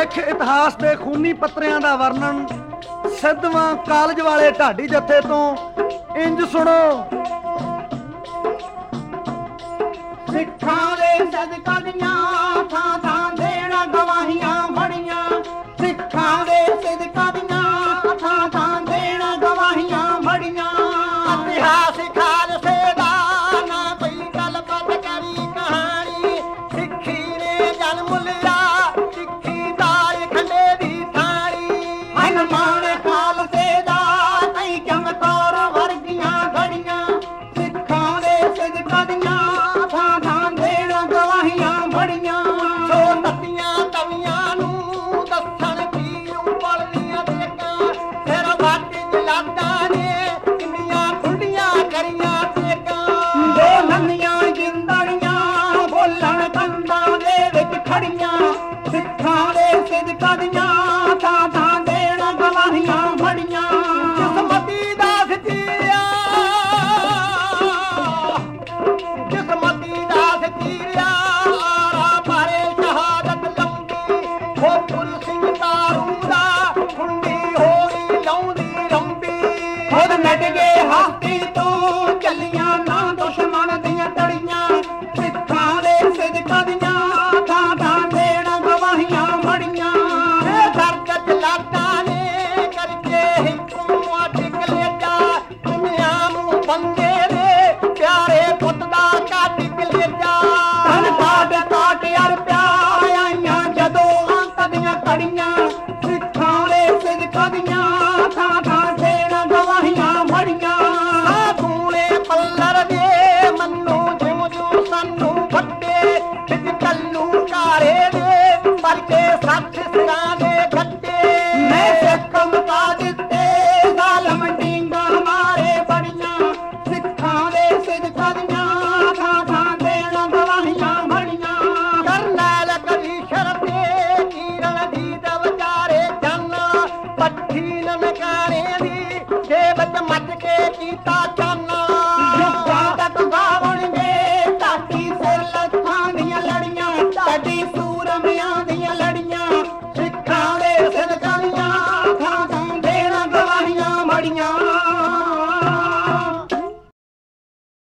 ਸਿੱਖ ਇਤਿਹਾਸ ਦੇ ਖੂਨੀ ਪੱਤਰਿਆਂ ਦਾ ਵਰਣਨ ਸਿੱਧਵਾਂ ਕਾਲਜ ਵਾਲੇ ਢਾਡੀ ਜੱਥੇ ਤੋਂ ਇੰਜ ਸੁਣੋ। ਸਿੱਖਾਂ ਦੇ ਸਦਕਾ ਦੀਆਂ ਥਾਂ ਥਾਂ ਦੇਣ ਗਵਾਹੀਆਂ ਬੜੀਆਂ, ਸਿੱਖਾਂ ਦੇ ਸਦਕਾ ਦੀਆਂ ਥਾਂ ਥਾਂ ਦੇਣ ਗਵਾਹੀਆਂ ਬੜੀਆਂ। ਇਤਿਹਾਸ ਖਾਲਸੇ ਦਾ ਨਾ ਕੋਈ ਗੱਲਬਾਤ ਕਰੀ ਕਹਾਣੀ, ਸਿੱਖੀ ਨੇ ਜਨਮ ਲਿਆ ਸਿੱਖੀ ਦਾ ਖੰਡੇ ਦੀ ਥਾਲੀ। ਹਨਮਾਨ ਖਾਲਸੇ ਦਾ ਕਈ ਚਮਕੌਰ ਵਰਗੀਆਂ ਘੜੀਆਂ, ਸਿੱਖਾਂ ਦੇ ਸਦਕਾ ਦੀਆਂ ਥਾਂ ਥਾਂ ਦੇਣ ਗਵਾਹੀਆਂ ਬੜੀਆਂ। ਸੋ ਤੱਤੀਆਂ ਤਵੀਆਂ ਨੂੰ ਦੱਸਣ ਕੀ ਉਪਲਦੀਆਂ ਦੇਖਾਂ, ਫਿਰ ਵਾਟ ਜਲਾਦਾਂ ਨੇ ਕਿੰਨੀਆਂ ਖੁੱਡੀਆਂ ਕਰੀਆਂ ਟੇਕਾਂ। ਦੋ ਨੰਨੀਆਂ ਜਿੰਦੜੀਆਂ ਬੋਲਣ ਕੰਧਾਂ ਦੇ ਵਿੱਚ ਖੜੀਆਂ, ਸਿੱਖਾਂ ਦੇ ਸਦਕਾ ਦੀਆਂ ਥਾਂ ਥਾਂ ਦੇਣ ਗਵਾਹੀਆਂ ਬੜੀਆਂ। ਕਿਸਮਤੀ ਦਾਸ ਚੀਰਿਆ, ਕਿਸਮਤੀ ਦਾਸ ਚੀਰਿਆ ਆਰਾ ਬਾਰੇ ਸ਼ਹਾਦਤ ਲੰਬੀ। ਖੋਪੁਰ ਸਿੰਘ ਤਾਰੂ ਦਾ ਖੁੰਡੀ ਹੋਈ ਲਾਉਂਦੀ ਲੰਬੀ। ਖੁਦ ਨੱਟ ਗਏ ਹਸਤੀ ਤੋਂ ਚੱਲੀਆਂ ਨਾ ਦੁਸ਼ਮਣ ਦੀਆਂ ਤੜੀਆਂ, ਸਿੱਖਾਂ ਦੇ ਸਦਕਾ ਦੀਆਂ ਥਾਂ ਥਾਂ ਦੇਣ ਗਵਾਹੀਆਂ ਬੜੀਆਂ। ਇਹ ਦਰਦ ਜਲਾਦਾਂ ਨੇ ਕਰਕੇ ਹਿੱਕੂ ਅੱਡ ਕਲੇਜਾ, ਦੁਨੀਆਂ ਨੂੰ ਬੰਦੇ ਦੇ ਪਿਆਰੇ ਪੁੱਤ ਦਾ ਕੱਢ ਕਲੇਜਾ। ਧਨ ਕਾਟ ਕਾਟ ਅਰਪਿਆ ਆਈਆਂ ਜਦੋਂ ਅੰਤ ਦੀਆਂ ਘੜੀਆਂ, ਸਿੱਖਾਂ ਦੇ ਸਦਕਾ ਦੀਆਂ ਥਾਂ ਥਾਂ ਦੇਣ ਗਵਾਹੀਆਂ ਬੜੀਆਂ। ਧੂਲੇ ਪੱਲਰ ਦੇ ਮੰਨੂ ਜਿਉਂ ਜਿਉਂ ਸਾਨੂੰ ਵੱਡੇ, ਵਿੱਚ ਕੱਲੂ ਕਾਰੇ ਦੇ ਪਰਕੇ ਸੱਠ ਸਿਰਾਂ ਦੇ ਗੱਡੇ। ਮੈਂ ਸਿੱਖ ਮੁਕਾ ਦਿੱਤੇ ਜ਼ਾਲਮ ਡੀਂਗਾ ਮਾਰੇ ਬੜੀਆਂ, ਸਿੱਖਾਂ ਦੇ ਸਦਕਾ ਦੀਆਂ ਥਾਂ ਥਾਂ ਦੇਣ ਗਵਾਹੀਆਂ ਬੜੀਆਂ। ਕਰਨੈਲ ਕਦੀ ਸ਼ਰਤੇ ਕੀਰਨ ਦੀ ਦਵਚਾਰੇ ਜਾਨਾ, ਪੱਠੀ ਨਨਕਾਣੇ ਦੀ ਦੇ ਵਿੱਚ ਮੱਚ ਕੇ ਕੀਤਾ ਚਾਨਾ। ਜੁੱਗਾਂ ਤੱਕ ਗਾਵਣਗੇ ਢਾਡੀ ਸਿਰ ਲੱਖਾਂ ਦੀਆਂ ਲੜੀਆਂ।